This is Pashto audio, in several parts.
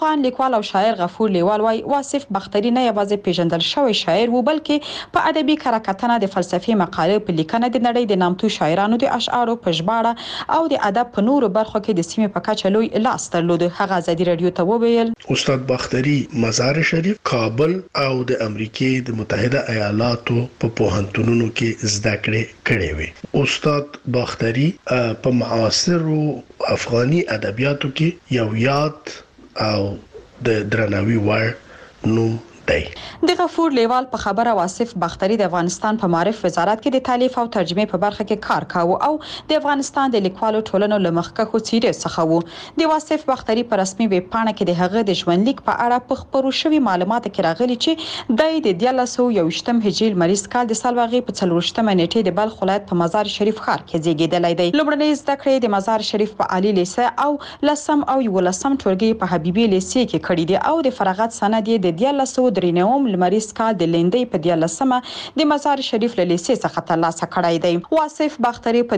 افغان لیکوال او شاعر غفور لیوال وايي واصف بختري نه یوازې پیژندل شوی شاعر و بلکې په ادبي کراکتنه د فلسفي مقالې په لیکنه د نړۍ د نامتو شاعرانو د اشعارو په ژباړه او د ادب په نورو برخو کې د سیمې په کچه لوی لاس درلود. هغه ازادي رادیو ته وویل استاد بختري مزار شریف، کابل او د امریکای د متحده ایالاتو په پوهنتونونو کې زده کړې وي. استاد بختري په معاصر افغاني ادبیاتو کې یو یاد او د درناوي وړ نوم دی. د غفور لیوال په خبره واصف بختري د افغانستان په معرف وزارت کې د تالیف او ترجمه په برخه کې کار کاوه او د افغانستان د لیکوالو ټولنو له مخکښو څیرې څخه وو. د واصف بختري په رسمي ویب پاڼه کې د هغه د ژوندلیک په اړه په خبرو شوی معلومات کې راغلي چې د 1921 هجري لمریز کال د سالواغې په 40مه نیټه د بلخ ولایت په مزار شریف ښار کې زیږیدلی دی. لومړنۍ زده کړې د مزار شریف په عالی لیسه او لسم او 11م ټولګي په حبیبي لیسه کې کړې دي او د فراغت سند یې د 1993 لمریز کال د لیندۍ په 14مه د مزار شریف له لیسې څخه ترلاسه کړی دی. واصف بختري په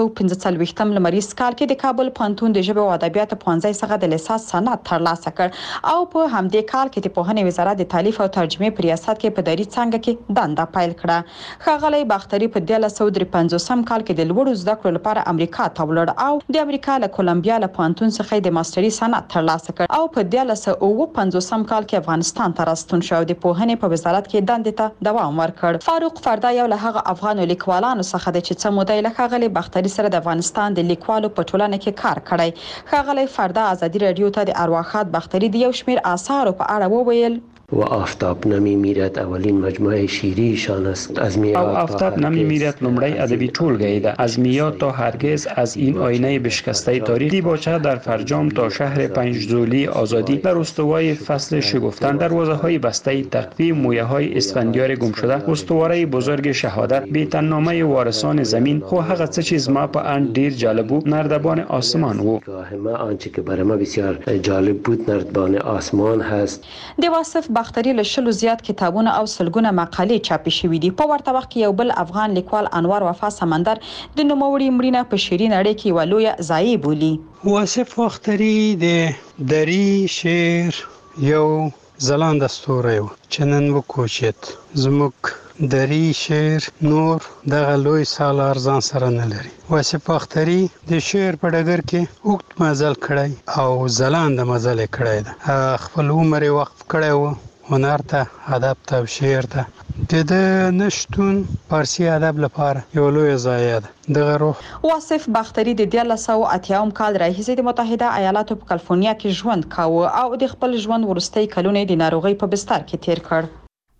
1945 لمریز کال کې د کابل پوهنتون د ژبې او ادبیاتو پوهنځي څخه د لیسانس سند ترلاسه کړ او په همدې کال کې د پوهنې وزارت د تالیف او ترجمه په ریاست کې په دری څانګه کې دنده پیل کړه. ښاغلی بختري په 1953 کال کې د لوړو زده کړو لپاره امریکا ته ولاړ او د امریکا له کولمبیا له پوهنتون څخه د ماستري سند ترلاسه کړ او په 1955 کال کې افغانستان ته راستون شو او د پوهنې په وزارت کې دندې ته دوام ورکړ. فاروق فردا یو له هغه افغان لیکوالانو څخه د چې څه موده له ښاغلي بختري سره د افغانستان د لیکوالو په ټولنه کې کار کړی. ښاغلی فردا ازادي رادیو ته د ارواښاد بختري د یو شمېر آثارو په اړه وویل و آفتاب نمی میرد اولین مجموعه شیری ایشان است. از میاد او آفتاب نمی میرد نمره ادبی طولگی ده. از میاد تا هرگز، از این آینه بشکسته تاریخ، دیباچه در فرجام تا شهر پنجزولی آزادی، در استوای فصل شگفتن، دروازه های بسته تقوی، مویه های اسفندیار گم شده، استواره بزرگ شهادت، بیتنامه وارثان زمین، خو هغه څه چیز ما په ان ډیر جالب بود نردبان آسمان و ما آنچه که برای ما بسیار جالب بود نردبان آسمان هست. د واصف بختري له شلو زیات کتابونه او سلګونه مقالې چاپې شوې دي. په ورته وخت کې یو بل افغان لیکوال انور وفا سمندر د نوموړي مړینه په شعري نړۍ کې یوه لویه ضایعه بولي. واصف بختري د دري شعر یو ځلانده ستوری و چې نن وکوچېد. زموږ دري شعر نور دغه لوی سالار ځان سره نه لري. واصف بختري د شعر په ډګر کې اوږد مزل کړی او ځلانده مزل یې کړی ده. خپل عمر یې وقف کړی و هنر ته، ادب ته او شعر ته. د نشتون فارسی ادب لپاره یو لوی ضایعه ده. دغه روح واصف بختري د 1980 کال راهیسې د متحده ایالاتو په کالیفورنیا کې ژوند کاوه او د خپل ژوند وروستۍ کلونه د ناروغۍ په بستر کې تیر کړ.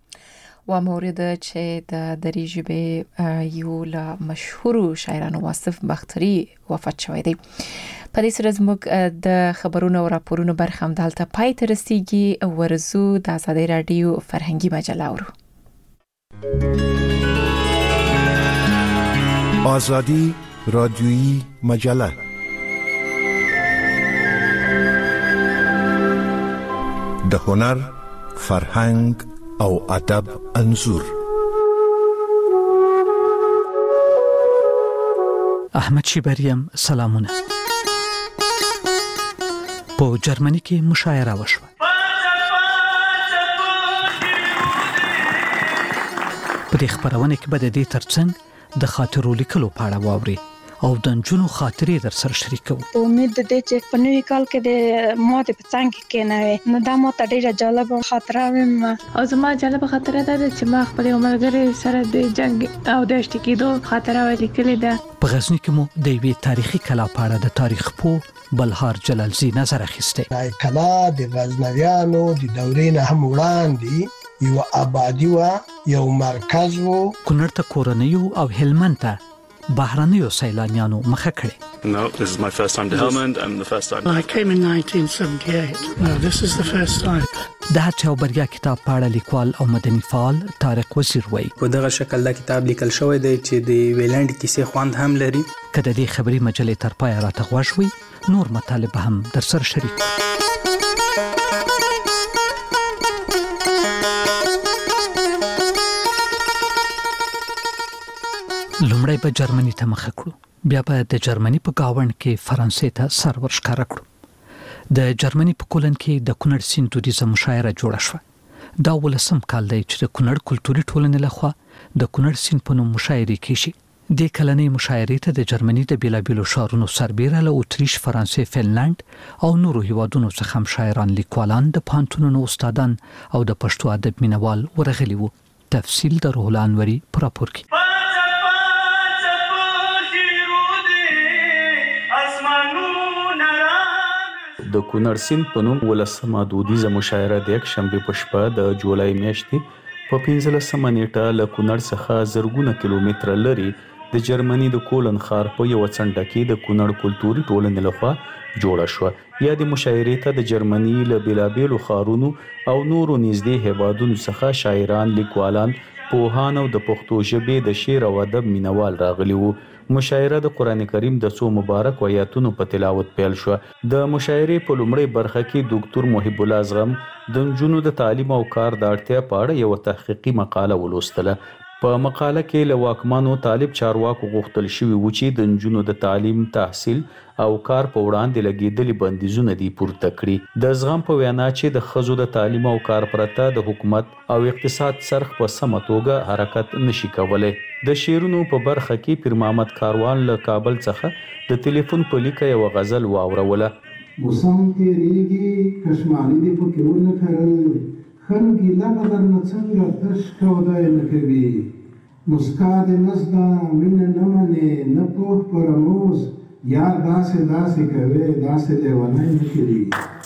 و مورد چې د دری ژبې یو له مشهورو شاعرانو واصف بختري وفات شوی دی. په دې سره زموږ د خبرونو او راپورونو برخه هم دلته پای ته رسیږي. ورزو د ازادي رادیو فرهنګي مجله اورو. آزادی رادیویی مجله د هنر، فرهنګ او ادب انځور. احمد شیبریم سلامونه. په جرمني کې مشاعره وشوه. په دې خبرونه کې به د دې ترڅنګ د خاطرو لیکلو په اړه واوري او د نجونو خاطرې در سره شریکو. امید د دې چې په نوې کال کې د ماته په څنګ کې نه نو دا ماته ډیره جالب خاطره ویم. او زما جالب خاطره ده چې ما خپل عمرګری سره د جنگ او د اشتي کېدو خاطره ولیکلې ده. په غزني کې مو د یوې تاریخي کلا په اړه د تاریخ پوه بلهار جلالزی نظر اخیسته. کلا د غزنویانو د دورې نه هم وړاندې یو آبادی و، یو مرکز و. کونړ ته کورنیو او هلمند ته بهرنیو سیلانیانو مخه کړي. No, this is my first time to Helmand and the first time. I came in 1978. No, this is the first time. د هڅو بریا کتاب په اړه لیکوال او مدني فعال طارق وزیر وایي. په دغه شکل دا کتاب لیکل شوی دی چې د ویلند کیسې خوند هم لري. که د دې خبري مجلې تر پای راته غوښ وي نور مطالب هم در سره شریک. لومړی به جرمني ته مخه کړو، بیا به د جرمني په گاوند کې فرانسې ته سر ورښکاره کړو. د جرمني په کولن کې د کونړ سیند دودیزه مشاعره جوړه شوه. دا ولسم کال دی چې د کونړ کلتوري ټولنې لخوا د کونړ سیند په نوم مشاعرې کیږي. د کلنۍ مشاعرې ته د جرمني د بیلابیلو ښارونو سربیره له اتریش، فرانسې، فنلند او نورو هیوادونو څخه هم شاعران، لیکوالان، د پوهنتونونو استادان او د پښتو ادب مینوال ورغلي وو. تفصیل د روح الله انوري په راپور کې. د کونړ سیند په نوم ولسمه دودیزه مشاعره د یک شنبې په شپه د جولای میاشتې په 15 نیټه له کونړ څخه زرګونه کیلومتره لري د جرمني د کولن ښار په یو څنډه کې د کونړ کلتوري ټولنې لخوا جوړه شوه. یا د مشاعرې ته د جرمني له بیلابیلو ښارونو او نورو نږدې هیوادونو څخه شاعران، لیکوالان، پوهان او د پښتو ژبې د شعر او ادب مینوال راغلي وو. مشاعره د قران کریم د څو مبارک آیاتونو په تلاوت پیل شو. د مشاعرې په لومړۍ برخه کې ډاکټر محب الله زغم د نجونو د تعلیم او کار د اړتیا په اړه یو تحقیقي مقاله ولوستله. په مقاله کې له واکمنو طالب چارواکو غوښتل شوي و چې د نجونو د تعلیم، تحصیل او کار په وړاندې لګېدلي بندیزونه دي پورته کړي. د زغم په وینا چې د ښځو د تعلیم او کار پرته د حکومت او اقتصاد څرخ په سمه توګه حرکت نشي کولی. د شعرونو په برخه کې پیر محمد کاروان له کابل څخه د ټلیفون په لیکه یو غزل واوروله. موسم تیریږي کشمالي دې پکې ونه کرل، خلګي لکه درنه څنګه تش کودای نه کوي، مسکا دې نزدا مینه نه منې نه پوه په رموز، یار داسې کوي داسې لیونی نه کړي.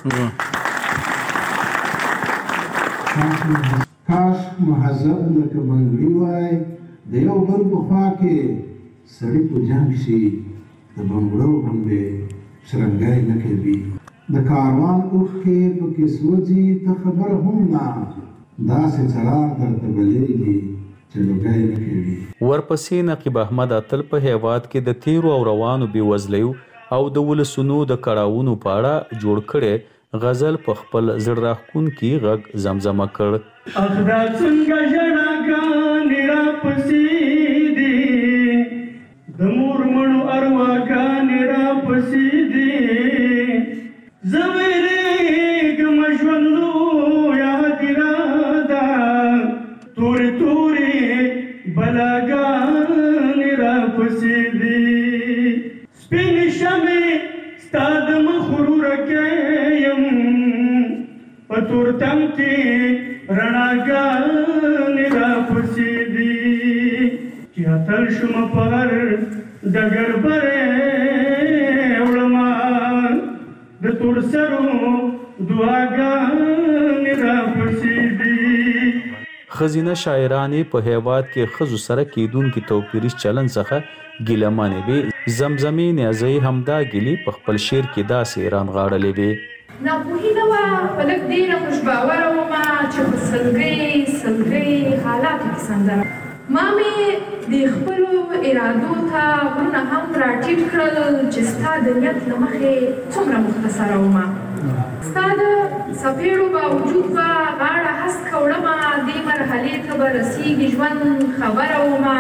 کاش مهذب لکه بنګړي وای، د یو بل په خوا کې سړي په جنګ شي، د بنګړو باندې شرنګای نه کوي. د کاروان اوښکې پکې سوځي ته خبر هم نه، داسې څراغ درته بلېږي چې لوګی نه کوي. ورپسې نقیب احمد اتل په هیواد کې د تیرو او روانو بېوزلیو او د ولسونو د کړاوونو په اړه جوړ کړی غزل په خپل زړه راښکونکي غږ زمزمه کړ. اخدا څنګه ژړاګانې راپسې دي، د مور مړو ارواګانې راپسې دي، زه ویرېږم ژوندو یاد راده، تورې تورې بلاګانې راپسې دي، سپینې شمې ستا د مخ ورورکې یم، په تورتم کې رڼاګانې راپسې دي، چې اتل شومه په هر ډګر برې وړمه، د تور سرو دعاګانې راپسې دي. ښځینه شاعرانې په هیواد کې ښځو سره کیدونکي توپیریز چلن څخه ګیلمنې وې. زمزمې نیازۍ همدا ګیلې په خپل شعر کې داسې رانغاړلې وې. ناپوهي نه وه، په لږ ډېره خوشباوره ومه چې په سلګۍ حالاتو کې سندره. ما مې د خپلو ارادو ته غرونه هم راټیټ کړل چې ستا د نیت له مخې څومره مختصره ومه. ستا د څپېړو باوجود به غاړه هسکه وړمه، دې مرحلې ته به رسېږي ژوند خبره ومه.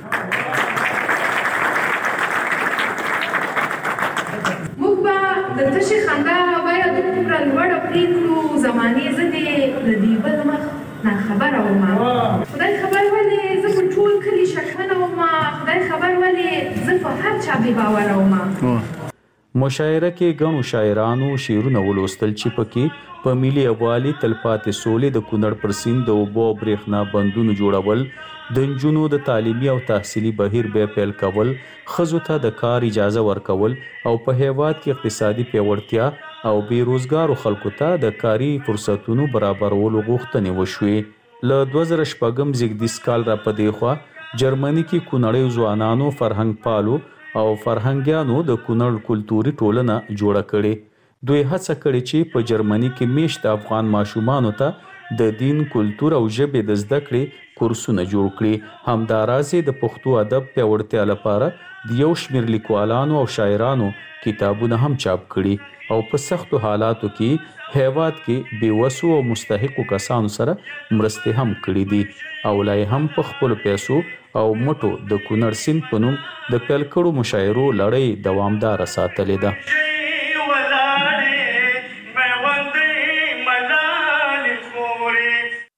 موږ به د تشې خندا بیه دومره لوړه پرېږدو، زمانې زه دې له دې بل مخ ناخبره ومه. خدای خبر ولې زه په ټول کلي شکمنه ومه، خدای خبر ولې زه په هر چا بې باوره ومه. مشاعره کې ګڼو شاعرانو شعرونه ولوستل چې پکې په ملي یووالي، تلپاتې سولې، د کونړ پر سیند د اوبو او برېښنا بندونو جوړول، د نجونو د تعلیمي او تحصیلي بهیر بیا پیل کول، ښځو ته د کار اجازه ورکول او په هیواد کې اقتصادي پیاوړتیا او بیروزګارو خلکو ته د کاري فرصتونو برابرولو غوښتنې وشوې. له 2006 زیږدیز کال را په دې خوا جرمني کې کونړیو ځوانانو، فرهنګ پالو او فرهنګیانو د کونړ کلتوري ټولنه جوړه کړې. دوی هڅه کړې چې په جرمني کې میشت افغان ماشومانو ته د دین، کلتور او ژبې د زده کړې کورسونه جوړ کړي. همداراز د پښتو ادب پیاوړتیا لپاره د یو شمېر لیکوالانو او شاعرانو کتابونه هم چاپ کړي او په سختو حالاتو کې هیواد کې بېوسو او مستحقو کسانو سره مرستې هم کړي دي او لا هم په خپلو پیسو او مټو د کونړ سیند په نوم د پیل کړو مشاعرو لړۍ دوامداره ساتلې ده.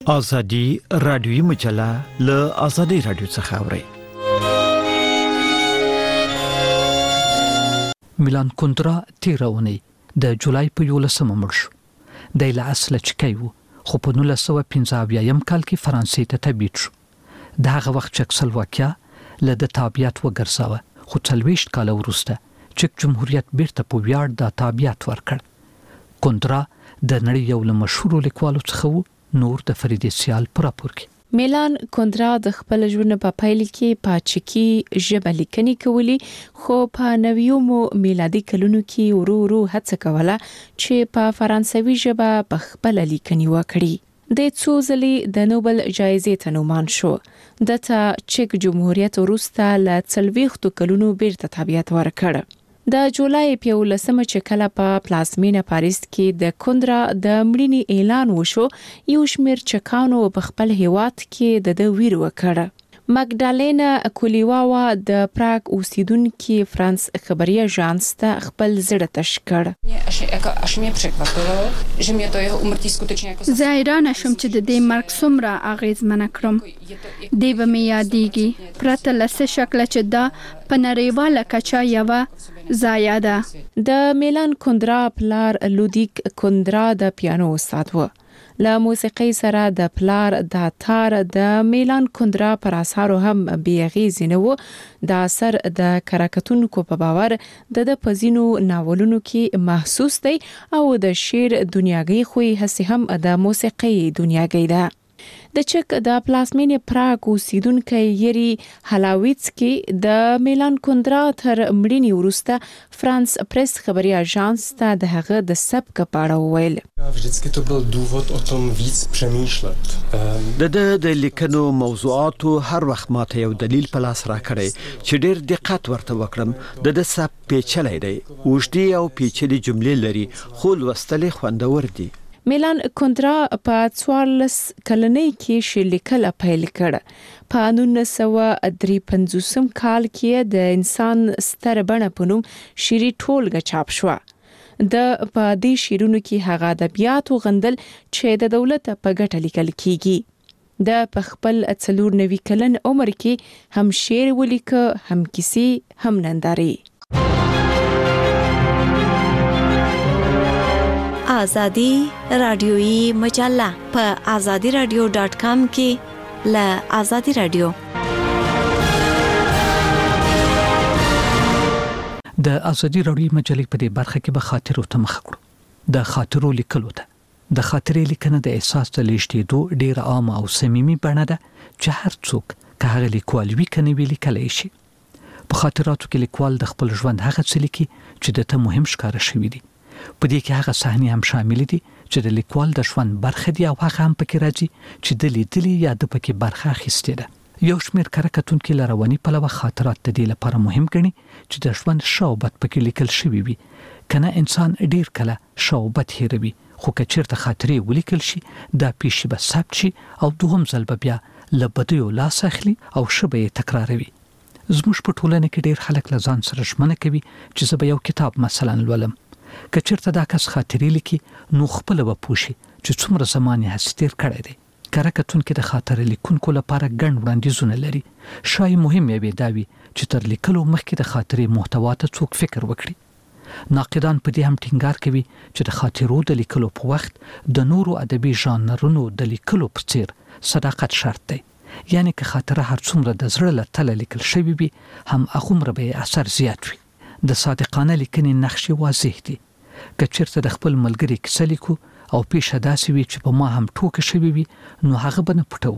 ازادي رادیوي مجله له ازادي رادیو څخه اوري. میلان کندرا تیرونی د جولای په 11 مړ شو. د له اصل چکی وو خو په 1915 کال کې فرانسې ته تبعید شو. دغه وخت چکسلواکیا له د تابعیت وګرځاوه خو 40 کال وروسته چک جمهوریت بیرته په ویاړ د تابعیت ورکړ. کندرا د نړۍ یو له مشهورو لیکوالو څخه وو. نور د فرید سیال پر راپور کې میلان کندرا د خپل ژوند په پایل کې پاچکی ژبه لیکنې کولې خو په 90 میلادي کلونو کې ورو هڅه کوله چې په فرانسوي ژبه په خپل لیکنې وکړي. د څو ځلې د نوبل جایزې ته نومان شو. دته چک جمهوریت وروسته له 40 کلونو بیرته تابعیت ورکړ. د جولای په 11 چې کله په پلازمینه پاریس کې د کندرا د مړینې اعلان وشو یو شمېر چکانو په خپل هیواد کې د ویر وکړ. مګدالینا کولیواوا د پراګ اوسیدونکو فرانس خبري اژانس ته خپل زړه تش کړ. زه حیرانه شوم چې د دې مرګ څومره اغیزمن کړم. دی به مې یادېږي پرته له څه شکله چې دا په نړیواله کچه یوه ضایعه ده. د میلان کندرا پلار لودیک کندرا د پیانو استاد و. له موسیقي سره د پلار د تار د میلان کندرا پر اثارو هم بیغیز نه و. د اثر د کراکتونکو په باور د پزینو ناولونو کې محسوس دی او د شعر دنیاګي خوې هسه هم د موسیقي دنیاګي ده. د چک د پلازمینې پراګ اوسیدونکو یری هلاویتسکی د میلان کندرا تر مړینې وروسته فرانس پریس خبري اژانس ته د هغه د سبک په اړه وویل. د لیکنو موضوعاتو هر وخت ماته یو دلیل په لاس راکړی چې ډېر دقت ورته وکړم. د سب پیچلې دی اوږدې او پیچلې جملې لري خو لوستل خوندور دي. میلان کندرا په 14 کلنۍ کې شعر لیکل پیل کړ. په 1953 کال کې د انسان ستر بڼه په نوم شعري ټولګه چاپ شو. د په دې شعرونو کې هغه ادبیات غندل چې د دولت په ګټه لیکل کیږي. د خپل 94 کلن عمر کې هم شعر ولیک، هم کیسې، هم نندارې. آزادی رادیویی مجله په azadiradio.com کې له آزادی رادیو. د آزادی رادیویی مجلې په دې برخه کې به خاطرو ته مخ کړو. د خاطرو لیکلو ته د خاطرې لیکنه د احساس د لېږدېدو ډېر عام او صمیمي بڼه ده چې هر څوک که هغه لیکوال وي کني وی لیکلی شي. په خاطراتو کې لیکوال د خپل ژوند هغه څه لیکي چې دته مهم ښکاره شوی دي. په دې کې هغه صحنې هم شامل دي چې د لیکوال د ژوند برخه دي او هغه هم پکې راځي چې د لیدلې یا د پکې برخه اخیستې ده. یو شمېر کارکتونکو لرواني پلوه خاطرات د دې لپاره مهم ګڼي چې د ژوند شوبت پکې لیکل شوی وي. کنه انسان ډیر کله شوبت هېروي خو که چیرته خاطرې ولیکل شي دا پیښې به ثبت شي او دوهم ځل بیا له بدیو لاس اخلي او شبه تکراروي. زموږ په ټولنه کې ډیر خلک له ځان سره ژمنه کوي چې زه به یو کتاب مثلا لولم. که چیرته دا کس خاطرې لیکي نو خپل به پوښي چې څومره زمان یې هستیر کړی دی. کارکتونکو د خاطرې لیکونکو لپاره ګڼ وړاندیزونه لري. شای مهم یې دا وي چې تر لیکلو مخکې د خاطرې محتوا ته څوک فکر وکړي. ناقدان په دې هم ټینګار کوي چې د خاطرو د لیکلو په وخت د نورو ادبي ژانرونو د لیکلو په څیر صداقت شرط دی. یعنی که خاطره هر څومره د زړه له تله لیکل شوی وي هم هغومره به اثر زیات وي. د صادقانه لیکنې نقشې واضح دي. که چیرته د خپل ملګری کیسه لیکو او پیښه داسې وي چې په ما هم ټوکه شوی وي نو هغه به نه پټو.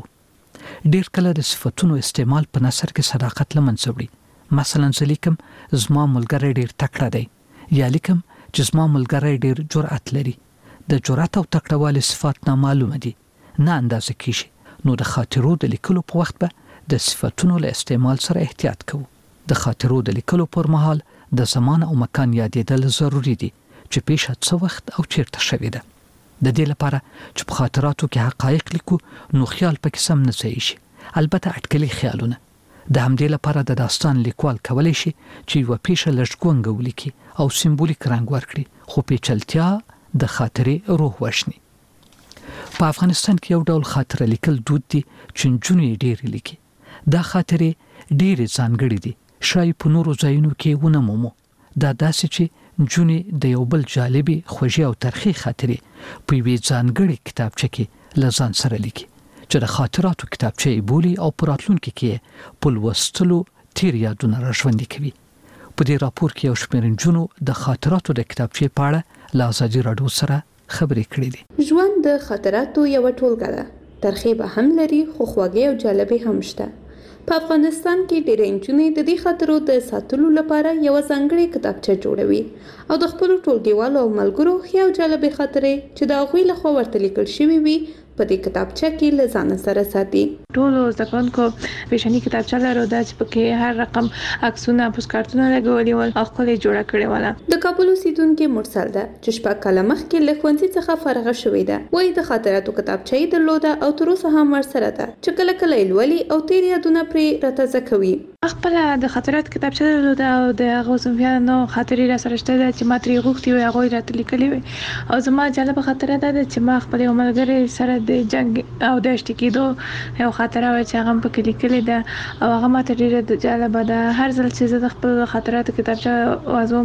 ډیر کله د صفتونو استعمال په نثر کې صداقت له منځه وړي. مثلا زه لیکم زما ملګری ډیر تکړه دی یا لیکم چې زما ملګری ډیر جرأت لري. د جرأت او تکړهوالي صفات نامعلومه دي نه اندازه کیږي. نو د خاطرو د لیکلو په وخت به د صفتونو له استعمال سره احتیاط کوو. د خاطرو د لیکلو پر مهال د زمان او مکان یادېدل ضروری دي چې پیښه څه وخت او چیرته شوې ده. د دې لپاره چې په خاطراتو کې حقایق لیکو نو خیال پکې سم نه ځای شي. البته اټکلي خیالونه. د همدې لپاره د داستان لیکوال کولی شي چې یو پیښه لږګونګه ولیکي او سمبولیک رنګ ورکړي خو پیچلتیا د خاطرې روح وشني. په افغانستان کې یو ډول خاطره لیکل دود دي چې نجونې ډېر لیکي. دا خاطرې ډېر ځانګړي دي، شاید په نورو ځایونو کې ونه مومو. دا داسې چې نجونې د یو بل جالبي خوږې او ترخې خاطرې په یوې ځانګړې کتابچه کې له ځان سره لیکي چې د خاطراتو کتابچه یې بولي او په راتلونکي کې په لوستلو تیر یادونه راژوندي کوي. په دې راپور کې یو شمېر نجونو د خاطراتو د کتابچې په اړه له ازادي راډیو سره خبرې کړې دي. ژوند د خاطراتو یو ټولګه ده. ترخې به هم لري خو خوږې او جالبې هم شته. په افغانستان کې ډېرې نجونې د دې خاطرو د ساتلو لپاره یو ځانګړې کتابچه جوړوي او د خپل ټولګیوالو او ملګرو ښې او جالبې خاطرې چې د هغوی لخوا ورته لیکل شوي وي په دې کتابچه کې له ځان سره ساتي. ټولو زده کوونکو پیشني کتابچه لرو دا چې پکې هر رقم عکسونه پوسټکارتونه لګولي ول او خپل جوړه کړې وله. د کابل اوسیدونکې مرسل ده چې شپږ کاله مخکې له ښوونځي څخه فارغه شوې ده. وایي د خاطراتو کتابچه یې درلوده او تر اوسه هم ورسره ده چې کله کله یې لولي او تیر یادونه پرې راتازه کوي. خپل د خاطرات کتابچه درلوده او د هغو صنفیانو خاطرې را سره شته ده چې ما ترې غوښتي وي هغوی راته لیکلي وي. او زما جالبه خاطره ده چې ما خپل یو ملګری سره د جنګ او د اشتي کېدو یو خاطره وه چې هغه هم پکې لیکلې ده او هغه ماته ډېره جالبه ده. هر ځل چې زه د خپل خاطراتو کتابچه وازوم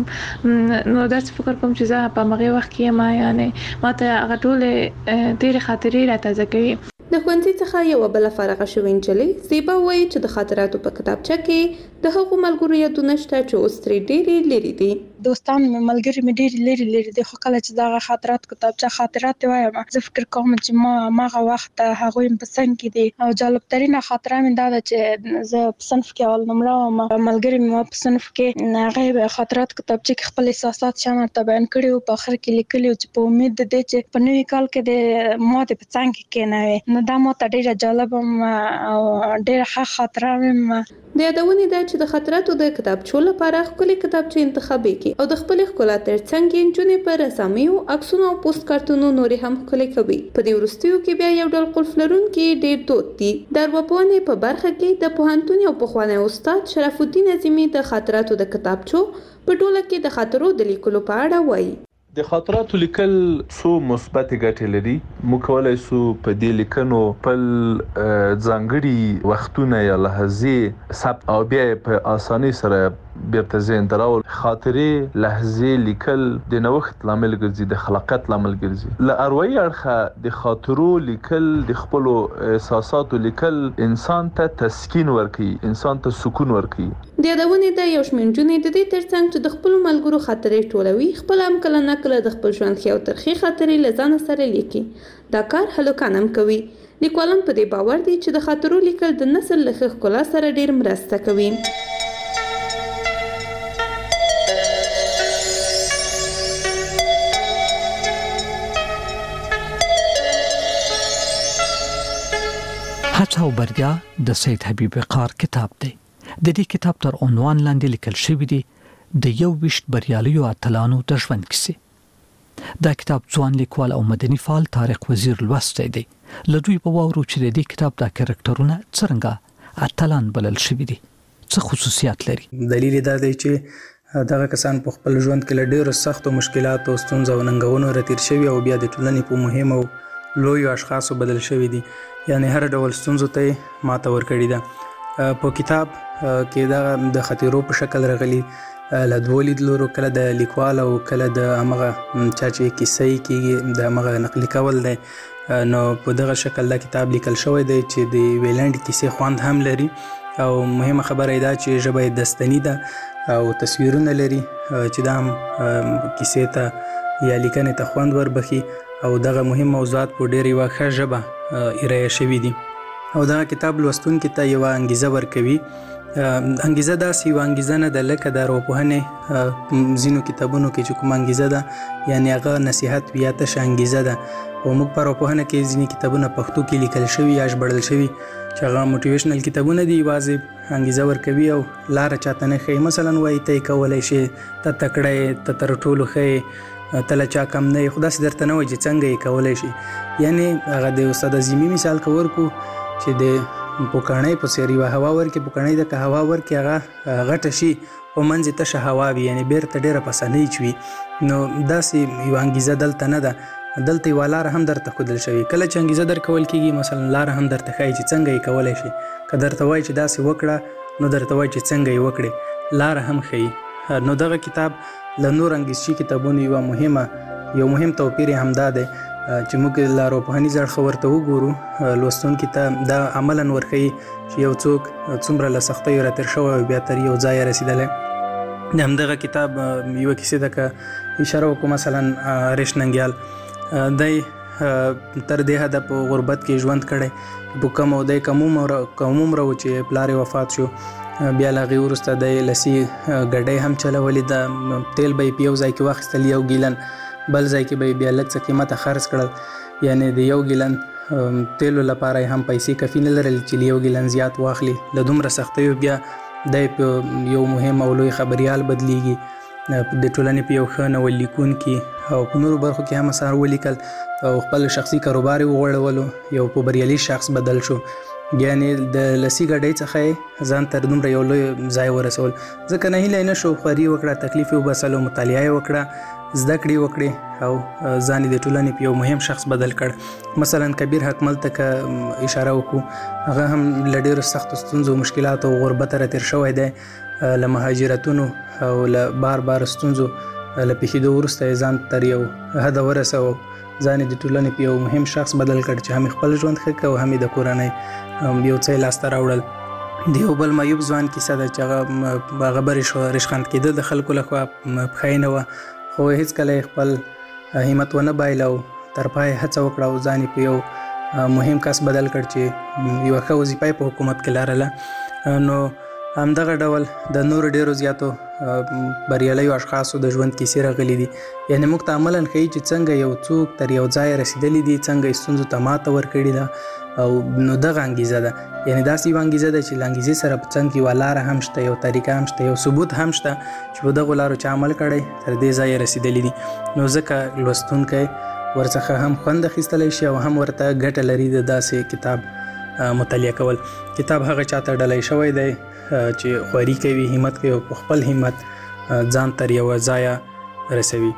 نو داسې فکر کوم چې زه په همغې وخت کې یم، یعنې ماته هغه ټولې تېرې خاطرې راتازه کوي. د ښوونځي څخه یوه بله فارغه شوې نجلۍ زیبا وایي چې د خاطراتو په کتابچه کې د هغو ملګرو یادونه شته چې اوس ترې ډېرې لرې دي. دوستان مې ملګري مې ډېرې لرې دي خو کله چې دغه خاطرات کتابچه خاطرات وایم زه فکر کوم چې ماغه وخت هغوی په څنګ کې دي. او جالبترینه خاطره مې دا ده چې زه په صنف کې اول نمره وم. ملګري مې په صنف کې هغې خاطرات کتابچه کې خپل احساسات شامل ته بیان کړي وو، په آخر کې لیکلي وو چې په امید د دې چې په نوي کال کې د ماتې په څنګ کې کېنوي. نو دا ماته ډېره جالبه او ډېره ښه خاطره وم. د یادونې ده چې د خاطراتو د کتابچو لپاره ښکلې کتابچې انتخابي کړي او د خپلې ښکلا ترڅنګ یې نجونې په رسامیو عکسونو او پوسټ کارتونو نورې هم ښکلې کوي. په دې وروستیو کې بیا یو ډول قلف لرونکي ډېر دود دي. د ارواپوهنې په برخه کې د پوهنتون یو پخوانی استاد شرف الدین عظیمي د خاطراتو د کتابچو په ټوله کې د خاطرو د لیکلو په اړه وایي. د خاطراتو لیکل څو مثبت ګټې لري. موږ کولی شو په دې لیکنو خپل ځانګړي وختونه یا لحظې ثبت او بیا په اسانۍ سره بیرته ذهن ته راول. خاطرې لحظې لیکل د نوښت لامل ګرځي، د خلاقیت لامل ګرځي. له اروايي اړخه د خاطرو لیکل، د خپلو احساساتو لیکل انسان ته تسکین ورکوي، انسان ته سکون ورکوي. د یادونې د یو شمېر نجونې د دې ترڅنګ چې د خپلو ملګرو خاطرې ټولوي خپل هم کله نه کله د خپل ژوند ښې او ترخې خاطرې له ځانه سره لیکي. دا کار هلکان هم کوي. لیکوالان په دې باور دي چې د خاطرو لیکل د نسل له ښه ښکلا سره ډېر مرسته کوي. هڅه او بریا د سید حبیب قار کتاب دی. د دې کتاب تر عنوان لاندې لیکل شوی دی د 21 بریالیو اتلانو د ژوند کیسې. دا کتاب ځوان لیکوال او مدني فعال طارق وزیر لوستی دی. له دوی په واورو چې د دې کتاب د کرکټرونه څرنګه اتلان بلل شوي دي، څه خصوصیات لري. دلیل دا دی چې دغه کسان په خپل ژوند کې له ډېرو سختو مشکلاتو، ستونزو او ننګونو راتېر شوي او بیا د ټولنې په مهمو لویو اشخاصو بدل شوي دي. یعنی هر ډول ستونزو ته ماته ورکړې ده. په کتاب کې دا د خاطرو په شکل راغلي له دوو لیدلورو، کله د لیکوال او کله د هغه چا چې کیسې کېږي د هغه نقلي کول دی. نو په دغه شکل دا کتاب لیکل شوی دی چې د ویلنډ کیسې خوند هم لري او مهمه خبره دا چې ژبه یې دستنی ده او تصویرونه لري چې دا هم کیسې ته یا لیکنې ته خوند وربخي او دغه مهم موضوعات په ډېر یوه ښه ژبه ارایه شوي دي او دغه کتاب لوستونکي ته یوه انګیزه ورکوي. انګیزه داسې یوه انګیزه نه ده لکه د ارواپوهنې ځینو کتابونو کې چې کومه انګیزه ده، یعنی هغه نصیحت وي یا تشه انګیزه ده. او موږ په ارواپوهنه کې ځینې کتابونه پښتو کې لیکل شوي یا ژباړل شوي چې هغه موټیویشنل کتابونه دي، یوازې انګیزه ورکوي او لاره چاته نه ښیي. مثلا وایي ته یې کولی شې، ته تکړه یې، ته تر ټولو ښه یې، ته له چا کم نه یې، خو داسې درته نه وایي چې څنګه یې کولی شي. یعنې هغه د استاد عظیمي مثال که ورکړو چې د پوکاڼۍ په څېر یوه هوا ورکړي، پوکاڼۍ ته که هوا ورکړي هغه غټه شي او منځ یې تشه هوا وي، یعنې بیرته ډېره په اسانۍ چوي. نو داسې یوه انګیزه دلته نه ده. دلته یو لار هم درته ښودل شوی. کله چې انګیزه درکول کېږي مثلا لار هم درته ښایي چې څنګه یې کولی شي. که درته وایي چې داسې وکړه نو درته وایي چې څنګه یې وکړې، لار هم ښیي. نو دغه کتاب له نور انګلیسي کتابونو یو مهم توپیر یې همدا دی چې موږ لارښوونیز اړخ ورته وګورو، لوستونکي ته دا عملاً ورښیي چې یو څوک څومره له سختیو راتېر شوی او بیا تر یو ځایه رسېدلی. د همدغه کتاب یوه کیسې ده که اشاره وکړو، مثلا ریش ننګیال دی تر دې حده په غربت کې ژوند کړی، په کم او دی کم عمره و چې پلار یې وفات شو. بیا له هغې وروسته د لسي ګډۍ هم چلولې ده، تیل به یې په یو ځای کې واخیستل، یو ګیلن، بل ځای کې به یې بیا لږ څه قیمته خرڅ کړل. یعنې د یو ګیلن تیلو لپاره یې هم پیسې کافي نه لرل چې یو ګیلن زیات واخلي. له دومره سختیو بیا دی په یو مهم او لوی خبریال بدلیږي، د ټولنې په یو ښه ناول لیکونکي او په نورو برخو کې هم اثار ولیکل او خپل شخصي کاروبار یې وغوړولو، یو په بریالي شخص بدل شو. یعنې د لسي ګډۍ څخه یې ځان تر دومره یو لوی ځای ورسول. ځکه نهیلی نه شو، خواري وکړه، تکلیف یې وباسل او مطالعه یې وکړه، زده کړې وکړې او ځان یې د ټولنې په یو مهم شخص بدل کړ. مثلا کبیر حکمل ته که اشاره وکړو، هغه هم له ډېرو سختو ستونزو او مشکلاتو او غربته راتېر شوی دی. له مهاجرتونو او له بار څونځو له پېښېدو وروسته یې ځان تر یو حده ورسوه، ځان یې د ټولنې په یو مهم شخص بدل کړ چې هم یې خپل ژوند ښه کړ او هم یې د کورنۍ یو څه یې لاسته راوړل. د یو بل معیوب ځوان کیسه ده چې هغه به ریشخند کېده د خلکو لخوا، پښه یې نه وه، خو هېڅکله یې خپل همت ونه بایله او تر پایه هڅه وکړه او ځان یې په یو مهم کس بدل کړ چې یوه ښه وظیفه یې په حکومت کې لرله. نو همدغه ډول د نورو ډېرو زیاتو بریالیو اشخاصو د ژوند کیسې راغلي دي. یعنې موږ ته عملاً ښیي چې څنګه یو څوک تر یو ځایه رسېدلی دي، څنګه یې ستونزو ته ماته ورکړې ده. او نو دغه انګیزه ده، یعنې داسې یوه انګیزه ده چې له انګیزې سره په څنګ کې یوه لاره هم شته، یو طریقه هم شته، یو ثبوت هم شته چې په دغو لارو چې عمل کړی تر دې ځایه رسېدلی دي. نو ځکه لوستونکی ورڅخه هم خوند اخیستلی شي او هم ورته ګټه لري د داسې کتاب مطالعه کول. کتاب هغه چاته ډالۍ شوی دی چې خواري کوي، همت کوي او په خپل همت ځان تر یوه ځایه رسوي.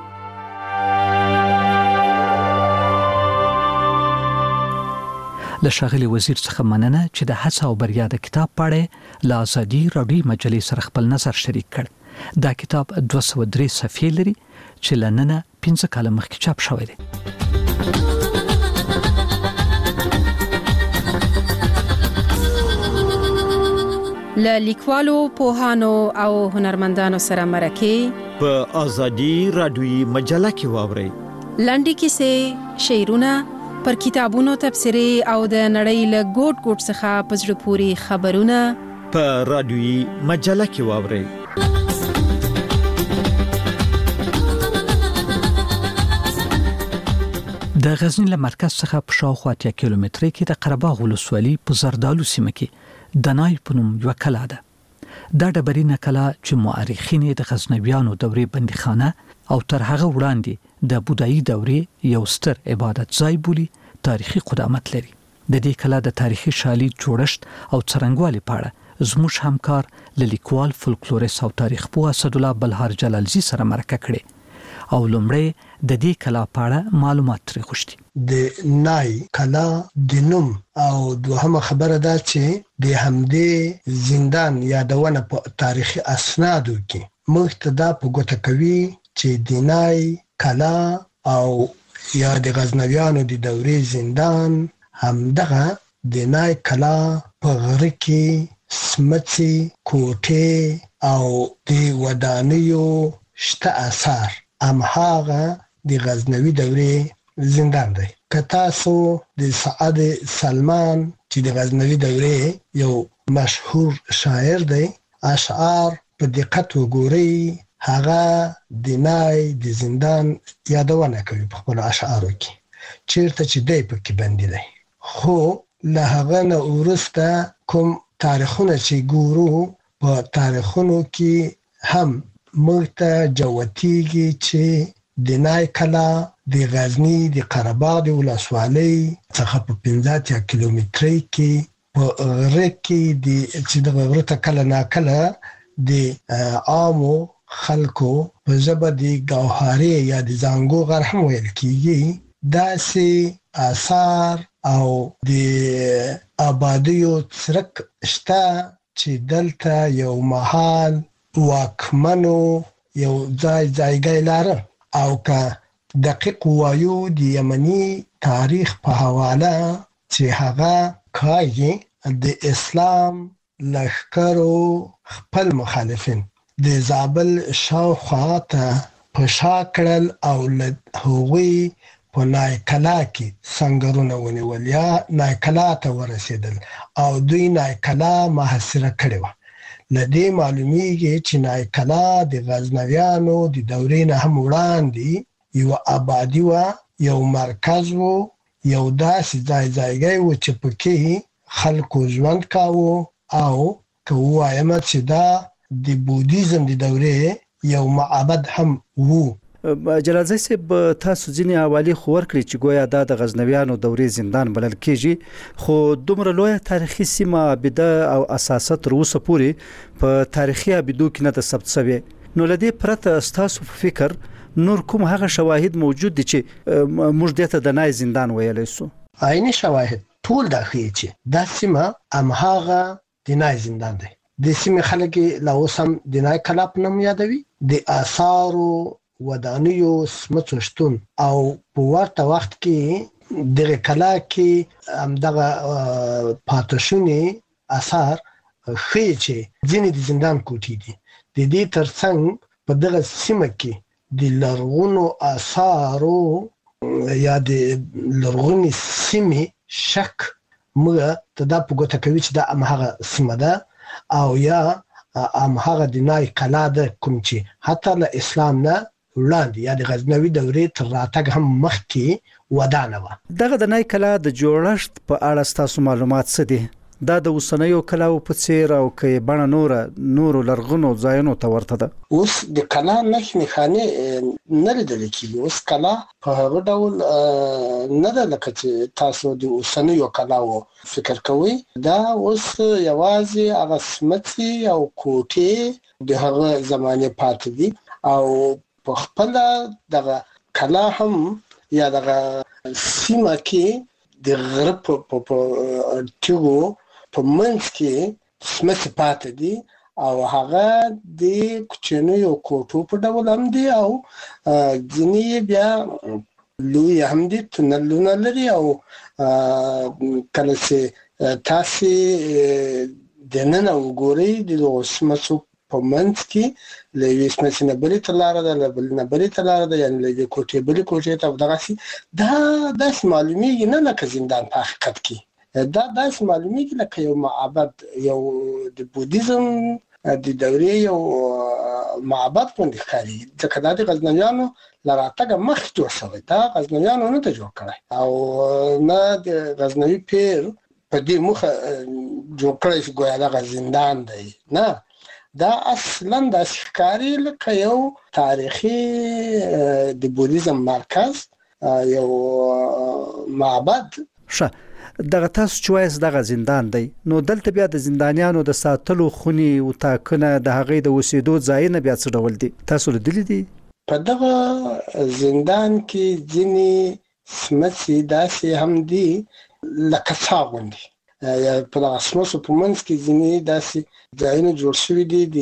له ښاغلي وزیر څخه مننه چې د هڅه او بریا د کتاب په اړه له ازادي راډیو مجلې سره خپل نظر شریک کړ. دا کتاب 203 صفحې لري چې له ننه 15 کاله مخکې چاپ شوی دی. له لیکوالو، پوهانو او هنرمندانو سره مرکه په ازادي راډیو مجله کې واورئ. لنډې کیسې، شعرونه، پر کتابونو تبصرې او د نړۍ له ګوټ ګوټ څخه په زړه پورې خبرونه په راډیوي مجله کې واورئ. د غزنی له مرکز څخه په شاوخوا 8 کیلومترۍ کې د قرهباغ ولسوالۍ په زردالو سیمه کې د نای په نوم یو کلا ده. دا ډبرینه کلا چې مورخین د غزنویانو دورې بندیخانه او تر هغه وړاندې د بودایي دورې یو ستر عبادت ځای بولي، تاریخي قدامت لري. د دې کلا د تاریخي شالید جوړښت او څرنګوالي په اړه زموږ همکار لیکوال فولکلوریست او تاریخ پوه اسد الله بلهار جلالزی سره مرکه کړې او لومړی د دې کلا په اړه معلومات ترې غوښتي. د نای کلا د نوم او دوهمه خبره ده چې د همدې زندان یادونه په تاریخي اسنادو کې مختدا په ګوته کوي چې د نای کلا او یا د غزنویانو د دورې زندان همدغه د نای کلا په غره کې سمڅې، کوټې او د ودانیو شته اثار هماغه د غزنوي دورې زندان دی. که تاسو د سعد سلمان چې د غزنوي دورې یو مشهور شاعر دی اشعار په دقت وګورئ، هغه د نای د زندان یادونه کوي په خپل اشعارو کې، چیرته چې دی پکې بندي دی. خو له هغه نه وروسته کوم تاریخونه چې ګورو، په تاریخونو کې هم موږ ته جوتیږي چې د نای کلا د غزنی د قرهباغ د ولسوالۍ څخه په 15 کیلومترۍ کې په غره کې چې د غره ته کله ناکله د عامو خلکو په ژبه د ګوهري یا د زانګو غر هم ویل کېږي، داسې آثار او د آبادیو څرک شته چې دلته یو مهال واکمنو یو ځایګی لاره او که دقیق وایو د یمني تاریخ په حواله چې هغه کاږي د اسلام لښکرو خپل مخالفین د زابل شاوخوا ته په شا کړل او له هغوی په نایکلا کې سنګرونه ونیول یا نایکلا ته ورسېدل او دوی نایکلا محاصره کړې وه. له دې معلومیږي چې نایکلا د غزنویانو د دورې نه هم وړاندې یوه آبادي وه، یو مرکز و، یو داسې ځایګی و چې پکې خلکو ژوند کاوه او که ووایم چې دا د بودیزم د دورې یو معبد هم وو. جلالزی صاحب تاسو ځینې حوالې خو ورکړې چې ګویا دا د غزنویانو دورې زندان بلل کېږي، خو دومره لویه تاریخي سیمه عابده او اساسه تر اوسه پورې په تاریخي عابدو کې نه ده ثبت شوې. نو له دې پرته ستاسو په فکر نور کوم هغه شواهد موجود دي چې موږ دې ته د نای زندان ویلی سو؟ عیني شواهد ټول دا ښیي چې دا سیمه هماغه د نای زندان دی. د سیمې خلک یې لا اوس هم د نای کلا په نوم یادوي. د آثارو، ودانیو، سمڅو شتون او په ورته وخت کې دغه کلا کې همدغه پاتې شونې آثار ښیي چې ځینې د زندان کوټې دي. د دې ترڅنګ په دغه سیمه کې د لرغونو آثارو یا د لرغونې سیمې شک موږ ته دا په ګوته کوي چې دا هماغه سیمه ده او یا هماغه د نای کلا ده کوم چې حتی له اسلام نه وړاندې یا د غزنوي دورې تر راتګ هم مخکې ودانه وه. دغه د نای کلا د جوړښت په اړه ستاسو معلومات څه دي؟ دا د اوسنیو کلاو په څیر او که بڼه نورو لرغونو ځایونو ته ورته ده؟ اوس د کلا نښې نښانې نه لیدل کېږي. اوس کلا په هغه ډول نه ده لکه چې تاسو د اوسنیو کلاو فکر کوئ. دا اوس یوازې هغه سمڅې او کوټې د هغه زمانې پاتې دي او په خپله دغه کلا هم یا دغه سیمه کې د غره په تیغو په منځ کې سمڅې پاتې دي او هغه د کوچنیو کوټو په ډول هم دي او ځینې بیا لوی هم دي، تونلونه لري او کله چې تاسې دننه وګورئ د دغو سمڅو په منځ کې له یوې سمڅې نه بلې ته لاره ده، له بلې نه بلې ته لاره ده، یعنې له یوې کوټې بلې کوټې ته او دغسې دا داسې معلومیږي نه لکه زندان په حقیقت کې. دا داسې معلومیږي لکه یو معبد، یو د بودیزم د دورې یو معبد غوندې ښکاري، ځکه دا د غزنویانو له راتګه مخکې جوړ شوی. دا غزنویانو نه ده جوړ کړی او نه د غزنوي پیر په دې موخه جوړ کړی چې ګویا دغه زندان دی. نه، دا اصلا داسې ښکاري لکه یو تاریخي د بودیزم مرکز، یو معبد. ښه، دغه تاسو چې وایاست دغه زندان دی، نو دلته بیا د زندانیانو د ساتلو خونې او ټاکنه د هغې د اوسېدو ځایونه بیا څه ډول دي؟ تاسو لیدلي دي؟ په دغه زندان کې ځینې سمڅې داسې هم دي لکه څا غوندې. په دغه سمڅو په منځ کې ځینې داسې ځایونه جوړ شوي دي د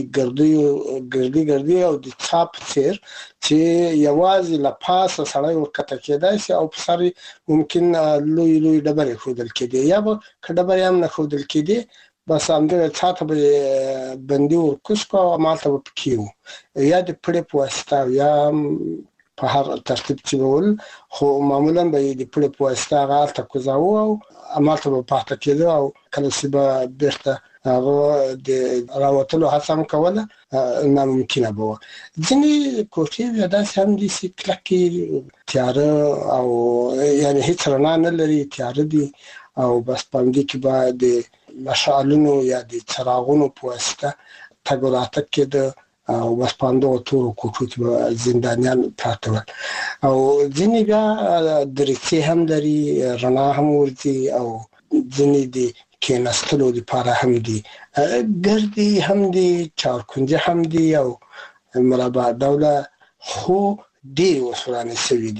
ګردي او د څا په څېر چې یوازې له پاسه سړی ورکته کېدای شي او په سر یې ممکن لوی ډبرې ښودل کېدې، یا به که ډبرې هم نه ښودل کېدې بس همدغه څا ته به یې بندي ورکوز کړو او همالته به پکې وو، یا د پړې په واسطه یا په هر ترتیب چې به ول، خو معمولا به یې د پړې په واسطه هغه هلته کوزاوه او همالته به پاتې کېده او کله چې به بېرته هغه د راوتلو هڅه هم کوله ناممکنه به وه. ځینې کوټې بیا داسې هم دي چې کلکې تیاره او یعنې هېڅ رڼا نه لري، تیاره دي او بس په همدې کې به د مشعلونو یا د څراغونو په واسطه تګ و راتګ کېده او بس په همدغو تورو کوټو کې به زندانیان پراته ول. او ځینې بیا دریڅې هم لري، رڼا هم ورځي او ځینې د کېناستلو لپاره هم دي، ګردي هم دي، چارکونجه هم دي او مربع ډوله، خو ډېرې اوس ورانې شوي دي.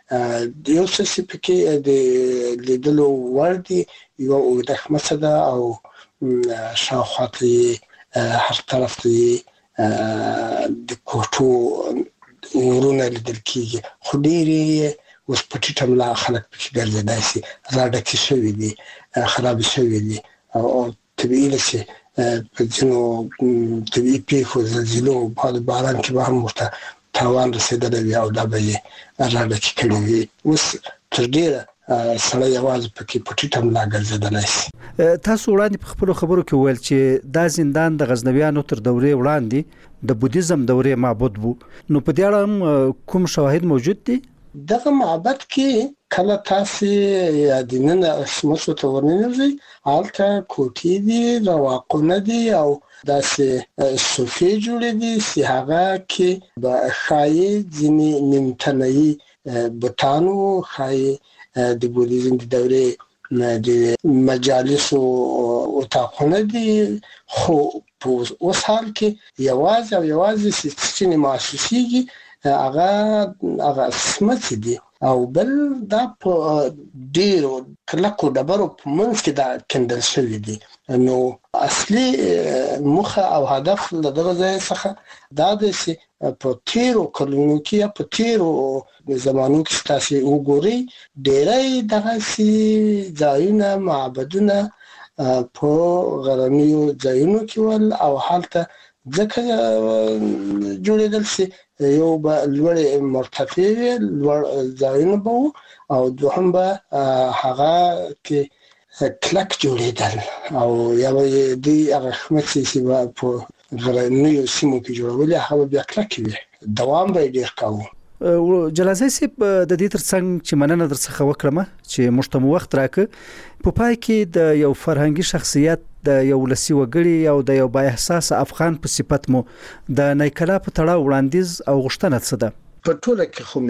یو څه پکې د لیدلو وړ دي یو اوږده خمسه ده او شاوخوا ته هر طرف ته د کوټو ورونه لیدل کېږي خو ډېرې اوس په ټیټه ملا خلک پکې ګرځېدای شي راډکې شوي دي خرابې شوي دي او طبیعي ده چې په ځینو طبیعي پیښو زلزلو باران کې به هم ورته تاوان رسېدلی وي او دا به یې راډکې کړي وي اوس تر ډېره سړی یوازې پکې په ټیټه ملا ګرځېدلی شي. تاسو وړاندې په خپلو خبرو کې وویل چې دا زندان د غزنویانو تر دورې وړاندې د بودیزم دورې معبد وو نو په دې اړه هم کوم شواهد موجود دي؟ دغه معبد کې کله تاسو یادینه اسمسو ته ورننوځي هلته کوټې دي رواقونه دي او داسې صوفي جوړې دي چې هغه کې به ښایي ځینې نیمتنهیي بوتانو ښایي د بودیزم د دورې د مجالسو اتاقونه دي خو په اوس حال کې یوازې چې محسوسیږي هغه سمڅې دي او بل دا په ډیرو کلکو ډبرو په منځ کې دا کندل شوي دي نو اصلي موخه او هدف له دغه ځای څخه دا دی چې په تیرو کلونو کې یا په تیرو زمانو کې تاسو وګورئ ډیری دغه ځایونه معبدونه په غرنیو ځایونو کې ول او هلته ځکه جوړېدل چې یو به لوړې مرتفع وي لوړ ځایونه به او دوهم به هغه کې کلک جوړېدل او یا به دوی هغه خمڅې چې به په غرنیو سیمو کې جوړولې هغه بیا کلک وي دوام به یې ډېر کاوه. جلازه صاحب د دې ترڅنګ چې مننه درڅخه وکړم چې موږ ته وخت راکړ په پای کې د یو فرهنګي شخصیت د یو ولسي وګړي او د یو با احساس افغان په صفت مو د نیکلا په تړاو وړاندیز او غوښتنه څه ده؟ په ټوله کې خو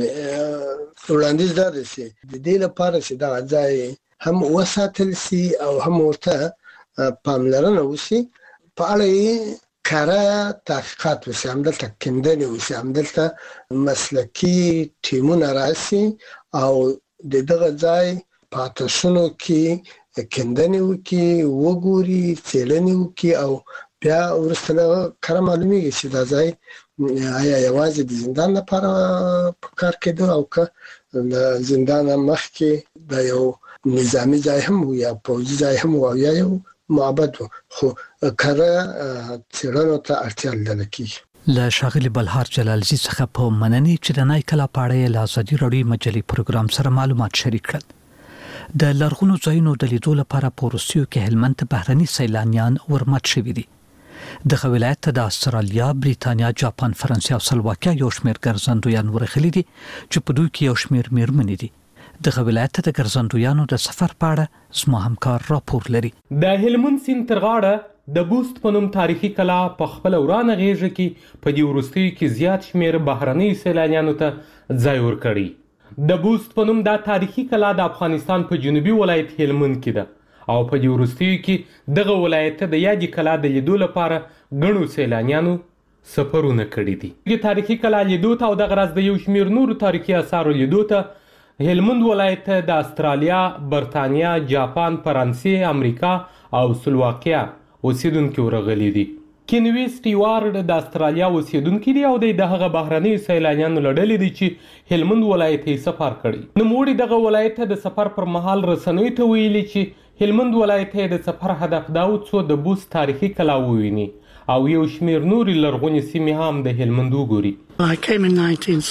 مې وړاندیز دا دی چې د دې لپاره چې دا ځای هم وساتل شي او هم ورته پاملرنه وشي په اړه یې کاره تحقیقات وشي همدلته کیندنې وشي همدلته مسلکي ټیمونه راشي او د دغه ځای په آتشونو کې کیندنې وکړي وګوري څېړنې وکړي او بیا وروسته له کاره معلومیږي چې دا ځای آیا یوازې د زندان لپاره په کار کېده او که له زندان مخکې دا یو نظامي ځای هم و یا پوځي ځای هم و یا یو معبد و خو کاره څېړنو ته اړتیا لیدل کېږي. له ښاغلي بلهار جلالزي څخه په مننې چې د نایکلا په اړه یې له ازادي راډیو مجلې پروګرام سره معلومات شریک کړل. د لرغونو ځایونو د لیدو لپاره په روسیو کې هلمند ته بهرني سیلانیان ورمات شوي دي. دغه ولایت ته د استرالیا، بریتانیا، جاپان، فرانسې او سلواکیا یو شمېر ګرځندویان ورغلي دي چې په دوی کې یو شمېر میرمنې دي. دغه ولایت ته د ګرځندویانو د سفر په اړه زما همکار راپور لري. د هلمند سیند تر غاړه د بوست په نوم تاریخي کلا په خپل ورانه غیږه کې په دې وروستیو کې زیات شمېر بهرني سیلانیانو ته ځای ورکړی. د بوست په نوم دا تاریخي کلا د افغانستان په جنوبي ولایت هلمند کې ده او په دې وروستیو کې دغه ولایت ته د یادې کلا د لیدو لپاره ګڼو سیلانیانو سفرونه کړي دي. د تاریخي کلا لیدو ته او دغه راز د یو شمېر نورو تاریخي اثارو لیدو ته هلمند ولایت د استرالیا، برتانیا، جاپان، فرانسې، امریکا او سلواکیا اوسیدونکي ورغلي دي. کینوي سټیوارډ د استرالیا اوسیدونکي دی او د هغه بهرني سیلانیانو له ډلې دی چې هلمند ولایت یې سفر کړی. نوموړي دغه ولایت ته د سفر پر مهال رسنیو ته ویلي چې هلمند ولایت یې د سفر هدف دا و څو د بوست تاریخي کلا وویني او یو شمېر نورې لرغونې سیمې هم د هلمند وګوري. I came in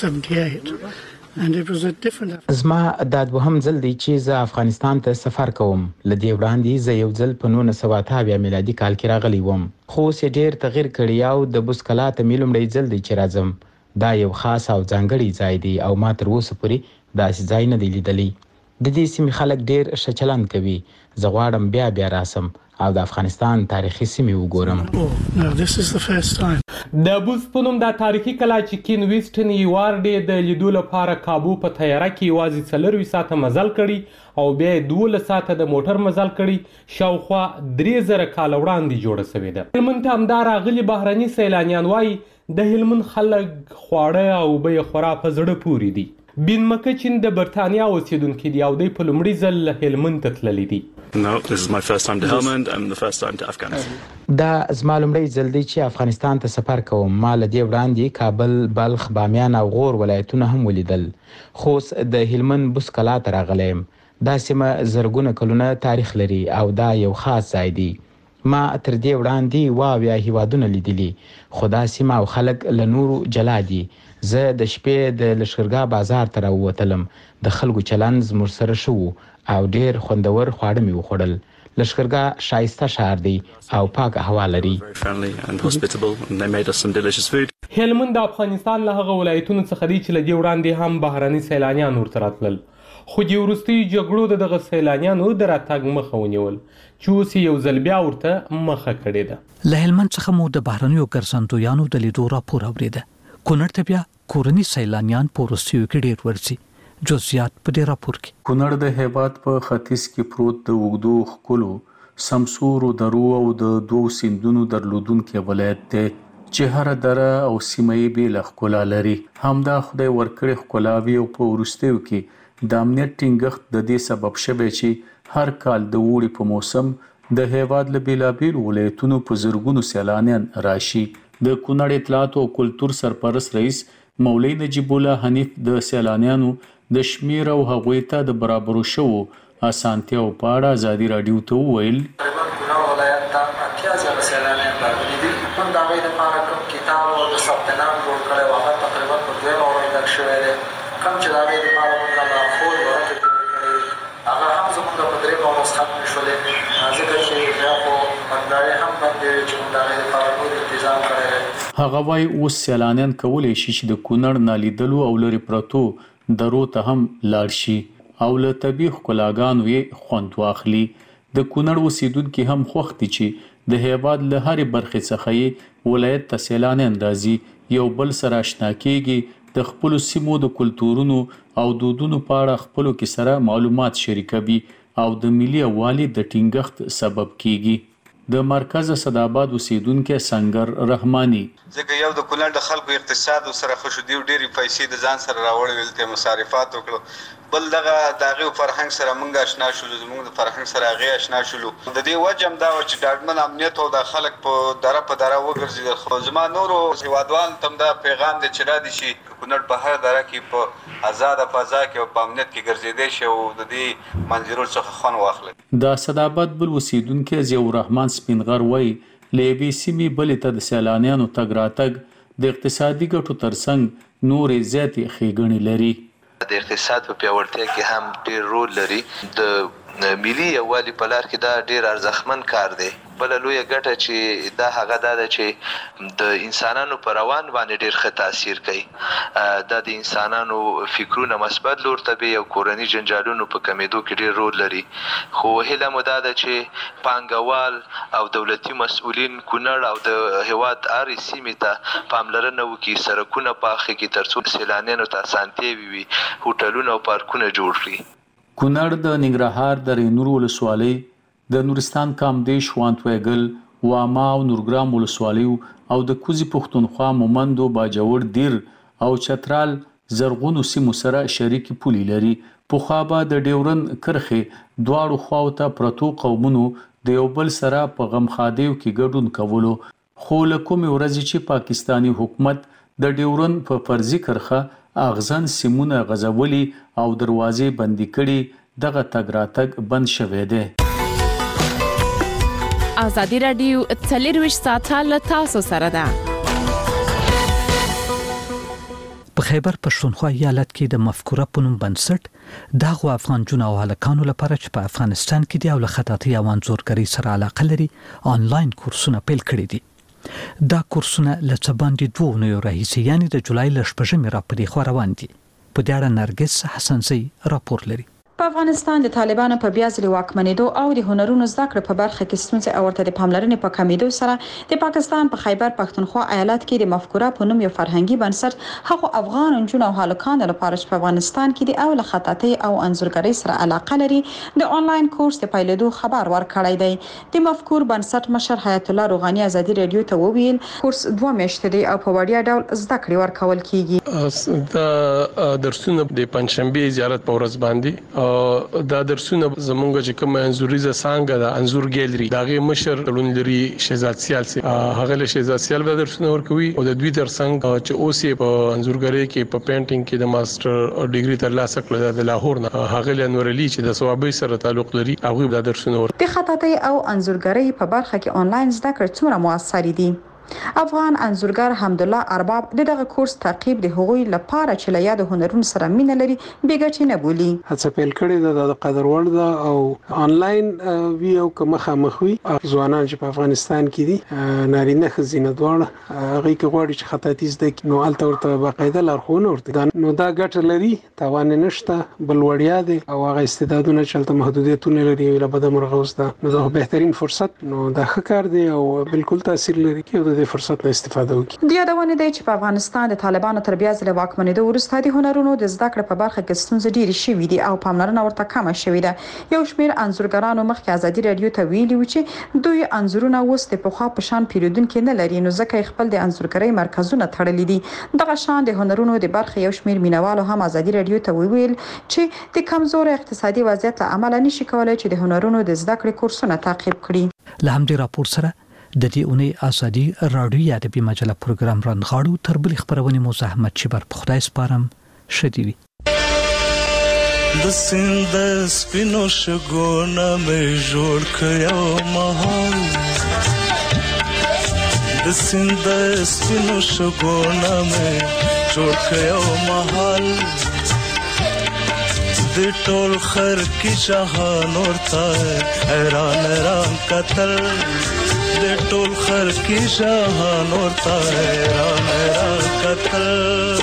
1978 and it was a different. زما دا دوهم ځل دی چې زه افغانستان ته سفر کوم. لدې وړاندې زه یو ځل په 1988 میلادي کال کې راغلی وم. خو اوس یې ډېر تغیر کړی او د بوست کلا ته مې لومړی ځل دی چې راځم. دا یو خاص او ځانګړی ځای دی او ما تر اوسه پورې داسې ځای نه دی لیدلی. د دې سیمې خلک ډېر ښه چلند کوي. زه غواړم بیا راسم او د افغانستان تاریخي سیمې وګورم. No, this is the first time. د بوست په نوم دا تاریخي کلا چې کین ویسټن یوارډ د لیدو لپاره کابو په تیاره کې یوازې 4 ساعته مزل کړي او بیا 12 ساعته د موټر مزل کړي. شاوخوا 3000 کال وړاندې جوړه شوې ده. هلمند ته همدا راغلي بهرني سیلانیان وایي د هلمند خلک خواړه او بیې خورا په زړه پورې دي. بین مکچین د برتانیا اوسیدونکي دی او د په لومړي ځل له هلمند ته تللی دی. No, this is my first time to Helmand and the first time to Afghanistan. دا زما لومړی ځل دی چې افغانستان ته سفر کوم. ما له دې وړاندې کابل، بلخ، بامیان او غور ولایتونه هم ولیدل. خو د هلمند بوس کلا ته راغلی یم. دا سیمه زرګونه کلونه تاریخ لري او دا یو خاص ځای دی. ما تر دې وړاندې واویا هیوادونه لیدلي، خو دا سیمه او خلک له نورو جلا دي. زه د شپې د لښکرګاه بازار ته راووتلم. د خلکو چلند زموږ سره ښه و او ډېر خوندور خواړه مې وخوړل. لښکرګاه ښایسته ښار دی او پاکه هوا لري. هلمند د افغانستان له هغه ولایتونو څخه دی چې له دې وړاندې هم بهرني سیلانیان ورته راتلل، خو د وروستیو جګړو د دغه سیلانیانو د راتګ مخه ونیول چې اوس یو ځل بیا ورته مخه کړې ده. له هلمند څخه مو د بهرنیو ګرځندویانو د لیدو راپور اورېده. کونړ ته بیا کورني سیلانیان په وروستیو کې ډېر ورځي. جزئیات په دې راپور کې. کونړ د هیواد په ختیځ کې پروت د اوږدو ښکلو سمسورو درو او د دوو سیندونو درلودونکی ولایت دی چې هر دره او سیمه یې بېله ښکلا لري. همدا خدای ورکړې ښکلاوي او په وروستیو کې د امنیت ټینګښت د دې سبب شوی چې هر کال د اوړي په موسم د هیواد له بېلابېلو ولایتونو په زرګونو سیلانیان راشي. د کونړ اطلاعات او کلتور سرپرست رئیس مولوي نجیب الله حنیف د سیلانیانو د شمیر او هغوی ته د برابرو شوو اسانتیاو په اړه ازادي راډیو ته وویل. کونړ ولایت ته 8000 سیلانیان راغلي دي. موږ د هغوی دپاره کوم کتاب او د ثبت نام جوړ کړی و هغه تقریبا په 2 ورځو ډک شوی دی. کوم چې د هغوی دپاره موږ لارښود ورته جوړ کړی هغه هم زموږ په 3 ورځو ختم شولې، ځکه چې بیا خو بندارې هم بندې وې چې موږ د هغوی دپاره ټول انتظام کړی دی. هغه وایي اوس سیلانیان کولی شي چې د کونړ نالیدلو او لرې پرتو درو ته هم لاړ شي او له طبیعي ښکلاګانو یې خوند واخلي. د کونړ اوسیدونکي هم خوښ دي چې د هیواد له هرې برخې څخه یې ولایت ته سیلانیان راځي، یو بل سره اشنا کیږي، د خپلو سیمو د کلتورونو او دودونو په اړه خپلو کې سره معلومات شریکوي او د ملي یووالي د ټینګښت سبب کیږي. د مرکز صداباد اوسیدونکي سنگر رحماني ځکه یو د کونړ د خلکو اقتصاد سره خوشو دی ډېری پیسې د ځان سره راوړل ته مصارفات وکړو، بل دغه دغه فرهنګ سره مونږ آشنا شولو، زموږ د فرهنګ سره هغه آشنا شولو. د دې وجم دا چې ډاډمن امنیت او د خلک په دره وګرځي. خو زما نورو هیوادوال تم دا پیغام دی چې را دي شي کونړ په هر دره کې په آزاد فضا کې او په امنیت کې ګرځېدای شي او د دې منظرو څخه خوند واخلي. د صداباد بل اوسیدونکي ضیاء الرحمن سپینغر وایي له یوې سیمې بلې ته د سیلانیانو تګ راتګ د اقتصادي ګټو ترڅنګ نورې زیاتې ښېګڼې لري. د اقتصاد په پیاوړتیا کې هم ډېر رول لري. د ملي یووالي په لار کې دا ډېر ارزښتمن کار دی. بل لویه ګټه چې دا هغه ده چې د انسانانو پر روان باندې ډېر ښه تاثیر کوي. دا د انسانانو فکرونه مثبت لور ته وي او کورني جنجالونو په کمیدو کې ډېر رول لري. خو هیله مو دا ده چې پانګوال او دولتي مسؤلین کونړ او د هیواد هرې سیمې ته پاملرنه وکړي، سړکونه پاخه کړي ترڅو سیلانیانو ته اسانتیاوې وي، هوټلونه او پارکونه جوړ کړي. کونړ د ننګرهار د رینور ولسوالۍ، د نورستان کامدیش، وانتویګل، واما او نورګرام ولسوالیو او د کوزي پښتونخوا، مومندو، باجوړ، دیر او چترال زرغونو سیمو سره شریک پولي لري. پخوا به د ډیورن کرښې دواړو خواو ته پرتو قومونو د یو بل سره په غمخادیو کې ګډون کولو، خو له کومې ورځې چې پاکستانی حکومت د ډیورن په فرضي کرښه اغزن سیمونه غځولي او دروازې بندي کړي، دغه تګ راتګ بند شوی دی. ازادي راډیو 24 ساعته له تاسو سره ده. په خیبر پښتونخوا ایالت کې د مفکوره په نوم بنسټ دغه افغان جون او هلکانو لپاره چې په افغانستان کې دی او له خطاطي او انځورګرۍ سره علاقه لري آنلاین کورسونه پیل کړي دي. دا کورسونه له څه باندې 2 اونیو راهیسې یعنی د جولای ل 8 را پدې خو روان دي. په دې اړه نرګس حسنزی راپور لري. په افغانستان د طالبانو په بیا ځلې واکمنېدو او د هنرونو زده کړې په برخه کې ستونزې او ورته د پاملرنې په کمیدو سره د پاکستان په خیبر پښتونخوا ایالت کې د مفکوره په نوم یو فرهنګي بنسټ هغه افغان نجونو او هلکانو لپاره په افغانستان کې د اول خطاطۍ او انځورګرۍ سره علاقه لري د آنلاین کورس د پیلېدو خبر ورکړی دی. د مفکور بنسټ مشر حیات الله روغاني ازادي رادیو ته وویل کورس 2 میاشتې دی او په وړیا ډول زده کړې ورکول کیږي. دا درسونه د پنځشنبه زیارت په ورځ باندې دا درسونه زمونږ چې کوم انځوریزه څنګه د انځور ګیلری دغه مشر لوندري شهزاد سیال سي هغه له شهزاد سیال به درسونه ورکوي او د دوی ترڅنګ چې اوسې په انځورګری کې په پینټینګ کې د ماستر ډیګري ترلاسه کړل د لاهور نه هغه له انور علي چې د ثوابي سره تعلق لري هغه د درسونه ورکوي. د خطاطۍ او انځورګری په برخه کې آنلاین زده کړې څومره موثر دي؟ افغان انځورګر حمدالله ارباب دغه کورس تعقیب د هغوی لپاره چې له یاد هنرونو سره مینه لري بیګټ نه بولی. هڅه پیل کړې ده د قدر وړ ده او آنلاین ویو کوم مخامخوي ځوانان چې په افغانستان کې دي نارینه خزینه دواړه هغه کې غواړي چې خطاطي زده کړي نو الته ورته باقاعده لارښوونه ورته نو دا ګټه لري تاوان نشته بل وړیا دي او هغه استعدادونه چې الته محدودیتونه لري ولا بده مرغوز ده نو دا بهترین فرصت نو دا ښه کار دی او بالکل تاثیر لري کې د فرصت نه استفاده وکړي. د یادونه دی چې په افغانستان د طالبانو تر بیا ځلې واکمنېدو وروسته د هنرونو د زده کړې په برخه کې ستونزې ډېرې شوې دي او پاملرنه ورته کمه شوې ده. یو شمېر انځورګرانو مخکې ازادي رادیو ته ویلي و چې دوی انځورونه اوس د پخوا په شان پیریدونکو نه لري نو ځکه خپل د انځورګرۍ مرکزونه تړلي دي. دغه شان د هنرونو د برخه یو شمېر مینوالو هم ازادي رادیو ته ویل چې د کمزور اقتصادي وضعیت له امله نشي کولای چې د هنرونو د زده کړې کورسونه تعقیب کړي. له همدې راپور سره د دې اونۍ ازادي رادیو ادبي مجله پروګرام رانغاړو تر بل خبرونه مو زحمت چې بر په خدای سپارم شديوي د سیند سپینو شګونه مې جوړ کړو مهال د سیند سپینو شګونه مې جوړ کړو مهال د ټول خر کې جهان ورته حیران قتل د ټول خر کې جهان ورته حیران قتل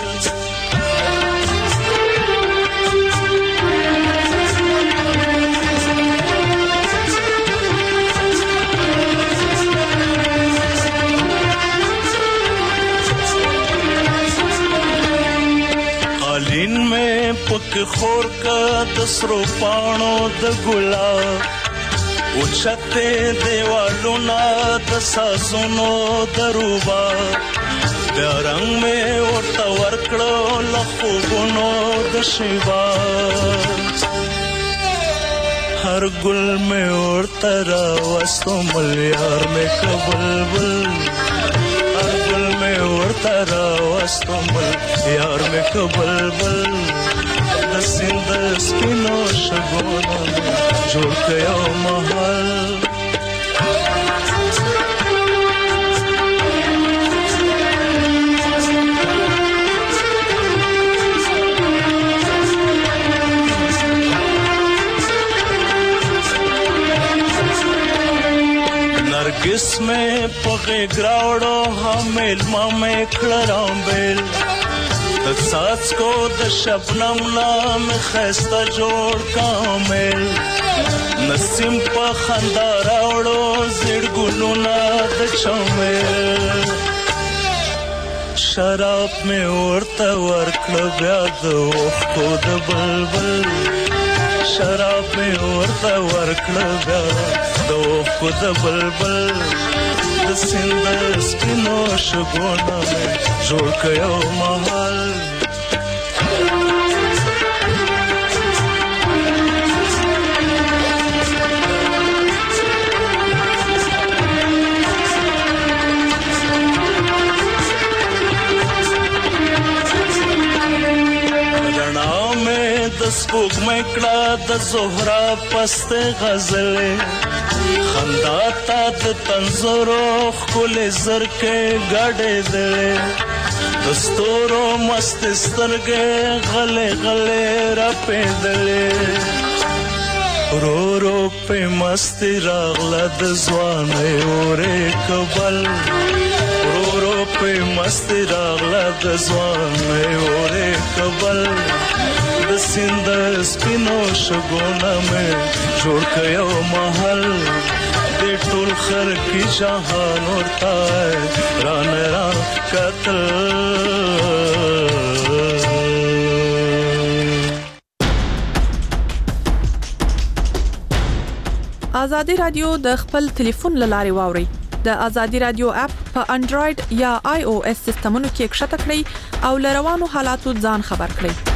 قالین میں پک خور کا دسرو پانو د ګلاب اوچته دیوالو نا د سازونو دروبا د رنگ میں ورته ورکړو لخوبونو د شیوا هر ګل میں ورته راوستو ملیار میں کبلبل هر ګل میں ورته راوستو ملیار میں کبلبل د سیند سپینو شګونو جوړ کړو محل नरगिस में पगे ग्रावड़ो हमेल मामे खड़रांबेल د ساز کو د شبنم نام خسته جوړ کامل نسیم په خندا راوړو زړ ګلونه د چمل شراب می ورته ورکړ بیا د وختو د بلبل شراب می ورته ورکړ بیا د وختو د بلبل د سیند سپینو شګونه جوړ کړو محل سپوږ مکړه د زهرا پست غزلې خندا تا د تنزورو خل زرکې غړې دې دستورو مست سترګې غلې غلې را پېدلې رو رو په مست راغله د ځوانې اورې کبل رو رو په مست راغله د ځوانې اورې کبل د سیند سپینو شګونه مې جوړ کيو محل د ټول خر کی جهان ورته ران ران قتل. ازادي رادیو د خپل ټلیفون لاري واوري. د ازادي رادیو اپ په انډراید یا آی او اس سیستمونو کې ښکته کړئ او لروانو حالاتو ځان خبر کړئ.